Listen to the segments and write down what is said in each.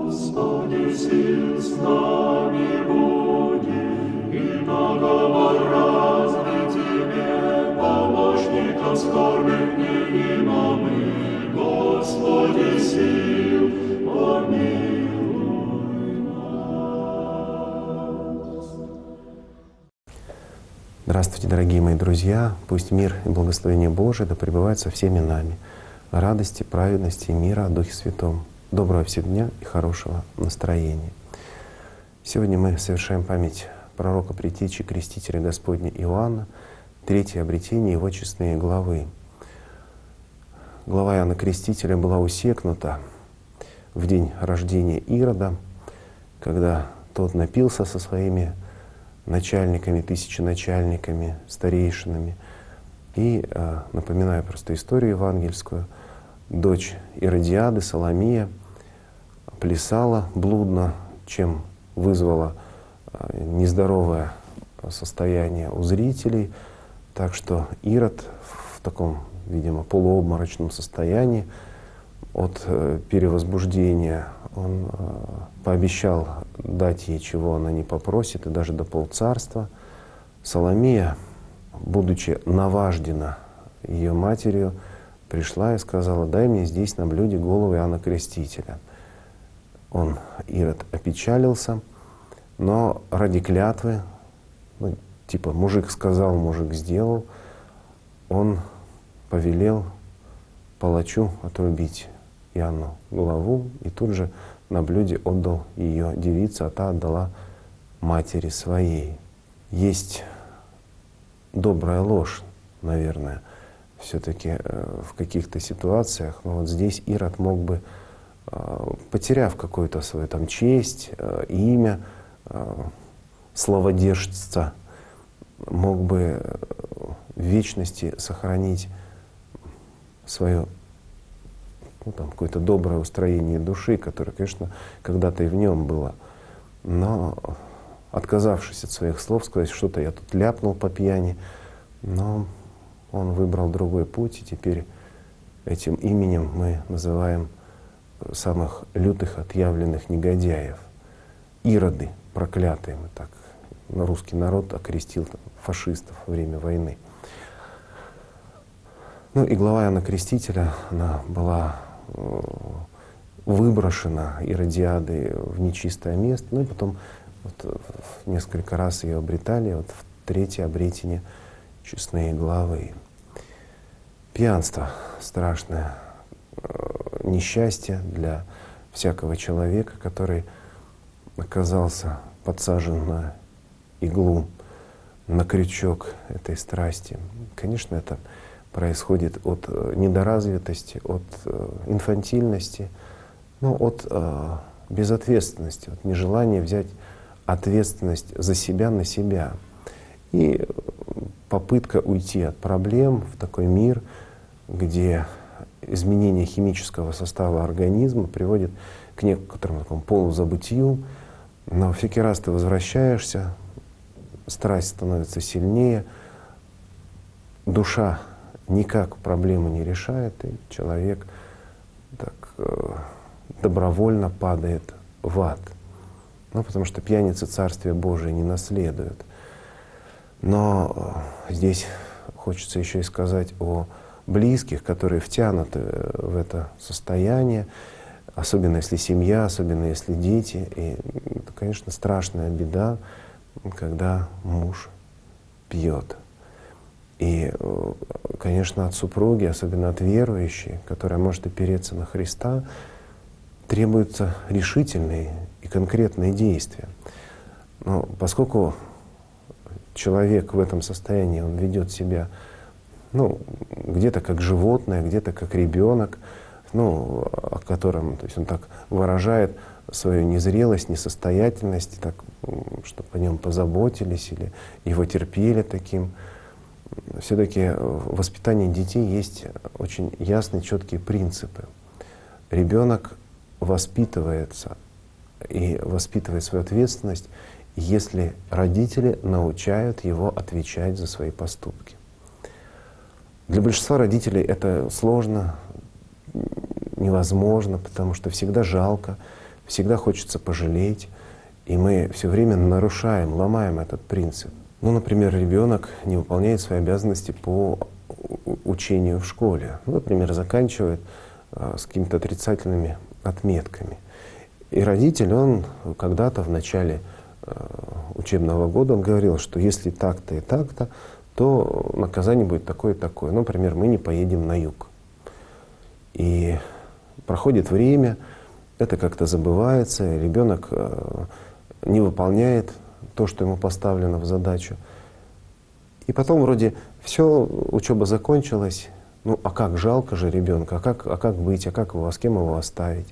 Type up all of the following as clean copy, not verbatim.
Господи, сил с нами буди, и наговор разный Тебе, помощников скорбных неима мы, Господи, сил, помилуй нас. Здравствуйте, дорогие мои друзья! Пусть мир и благословение Божие да пребывают со всеми нами. Радости, праведности и мира о Духе Святом. Доброго всем дня и хорошего настроения. Сегодня мы совершаем память пророка Предтечи Крестителя Господня Иоанна, третье обретение его честные главы. Глава Иоанна Крестителя была усекнута в день рождения Ирода, когда тот напился со своими начальниками, тысяченачальниками, старейшинами. И, напоминаю просто историю евангельскую, дочь Иродиады, Соломия, плясала блудно, чем вызвала нездоровое состояние у зрителей. Так что Ирод в таком, видимо, полуобморочном состоянии от перевозбуждения, он пообещал дать ей, чего она не попросит, и даже до полцарства. Соломия, будучи наваждена ее матерью, пришла и сказала: «Дай мне здесь на блюде голову Иоанна Крестителя». Он, Ирод, опечалился, но ради клятвы, типа мужик сказал, мужик сделал, он повелел палачу отрубить Иоанну голову и тут же на блюде отдал ее девице, а та отдала матери своей. Есть добрая ложь, наверное, все-таки в каких-то ситуациях. Но вот здесь Ирод мог бы, потеряв какую-то свою там честь, имя словодержца, мог бы в вечности сохранить свое какое-то доброе устроение души, которое, конечно, когда-то и в нем было. Но отказавшись от своих слов, сказать, что-то я тут ляпнул по пьяни, но он выбрал другой путь, и теперь этим именем мы называем самых лютых, отъявленных негодяев. Ироды, проклятые, мы так, русский народ окрестил фашистов во время войны. Ну и глава Иоанна Крестителя, она была выброшена Иродиадой в нечистое место, ну и потом вот несколько раз ее обретали, вот в третье обретение честные главы. Пьянство — страшное несчастье для всякого человека, который оказался подсажен на иглу, на крючок этой страсти. Конечно, это происходит от недоразвитости, от инфантильности, но от безответственности, от нежелания взять ответственность за себя на себя. И попытка уйти от проблем в такой мир, где изменение химического состава организма приводит к некоторому такому полузабытию, но всякий раз ты возвращаешься, страсть становится сильнее, душа никак проблему не решает, и человек так добровольно падает в ад. Ну, потому что пьяницы Царствия Божие не наследуют. Но здесь хочется еще и сказать о близких, которые втянуты в это состояние, особенно если семья, особенно если дети. И это, конечно, страшная беда, когда муж пьет. И, конечно, от супруги, особенно от верующей, которая может опереться на Христа, требуются решительные и конкретные действия. Но поскольку человек в этом состоянии, он ведет себя где-то как животное, где-то как ребенок, о котором, то есть он так выражает свою незрелость, несостоятельность, так, чтобы о нем позаботились или его терпели таким. Все-таки в воспитании детей есть очень ясные, четкие принципы. Ребенок воспитывается и воспитывает свою ответственность, если родители научают его отвечать за свои поступки. Для большинства родителей это сложно, невозможно, потому что всегда жалко, всегда хочется пожалеть, и мы все время нарушаем, ломаем этот принцип. Ну, например, ребенок не выполняет свои обязанности по учению в школе. Ну, например, заканчивает с какими-то отрицательными отметками. И родитель, он когда-то в начале учебного года он говорил, что если так-то и так-то, то наказание будет такое и такое. Например, мы не поедем на юг. И проходит время, это как-то забывается, ребенок не выполняет то, что ему поставлено в задачу. И потом вроде все, учеба закончилась, ну а как, жалко же ребенка, а как быть, а как его, с кем его оставить?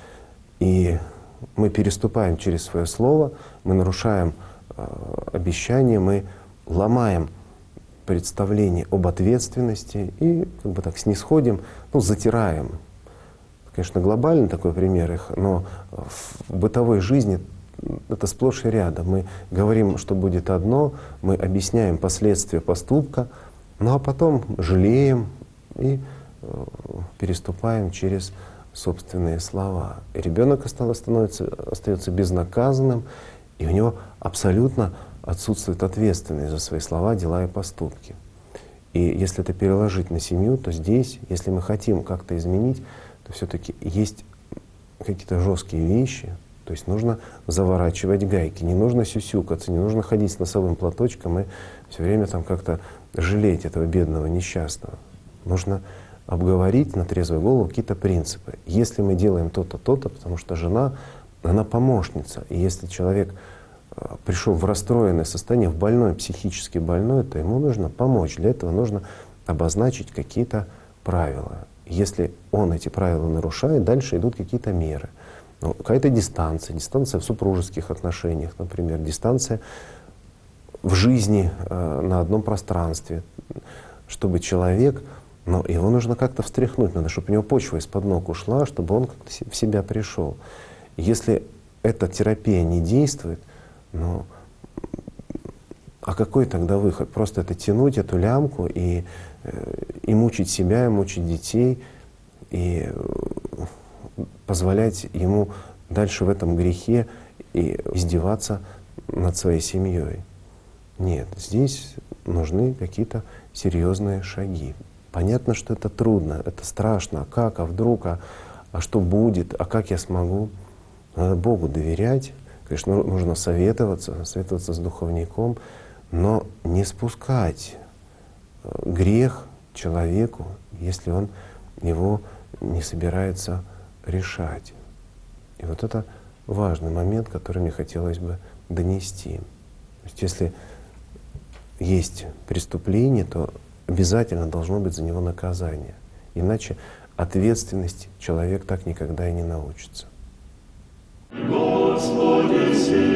И мы переступаем через свое слово, мы нарушаем обещания, мы ломаем представление об ответственности и как бы так снисходим, ну, затираем. Конечно, глобальный такой пример их, но в бытовой жизни это сплошь и рядом. Мы говорим, что будет одно, мы объясняем последствия поступка, ну а потом жалеем и переступаем через собственные слова. И ребенок остается безнаказанным, и у него абсолютно отсутствует ответственность за свои слова, дела и поступки. И если это переложить на семью, то здесь, если мы хотим как-то изменить, то все-таки есть какие-то жесткие вещи, то есть нужно заворачивать гайки, не нужно сюсюкаться, не нужно ходить с носовым платочком и все время там как-то жалеть этого бедного несчастного. Нужно обговорить на трезвую голову какие-то принципы. Если мы делаем то-то, то-то, потому что жена, она помощница. И если человек пришел в расстроенное состояние, в больной, психически больной, то ему нужно помочь. Для этого нужно обозначить какие-то правила. Если он эти правила нарушает, дальше идут какие-то меры. Ну, какая-то дистанция в супружеских отношениях, например, дистанция в жизни на одном пространстве, чтобы человек, но его нужно как-то встряхнуть, надо, чтобы у него почва из-под ног ушла, чтобы он как-то в себя пришел. Если эта терапия не действует, ну, а какой тогда выход? Просто это тянуть эту лямку и мучить себя, и мучить детей, и позволять ему дальше в этом грехе и издеваться над своей семьей. Нет, здесь нужны какие-то серьезные шаги. Понятно, что это трудно, это страшно. А как, а вдруг, а что будет, а как я смогу? Надо Богу доверять. Конечно, нужно советоваться с духовником, но не спускать грех человеку, если он его не собирается решать. И вот это важный момент, который мне хотелось бы донести. То есть если есть преступление, то обязательно должно быть за него наказание. Иначе ответственности человек так никогда и не научится. Господи,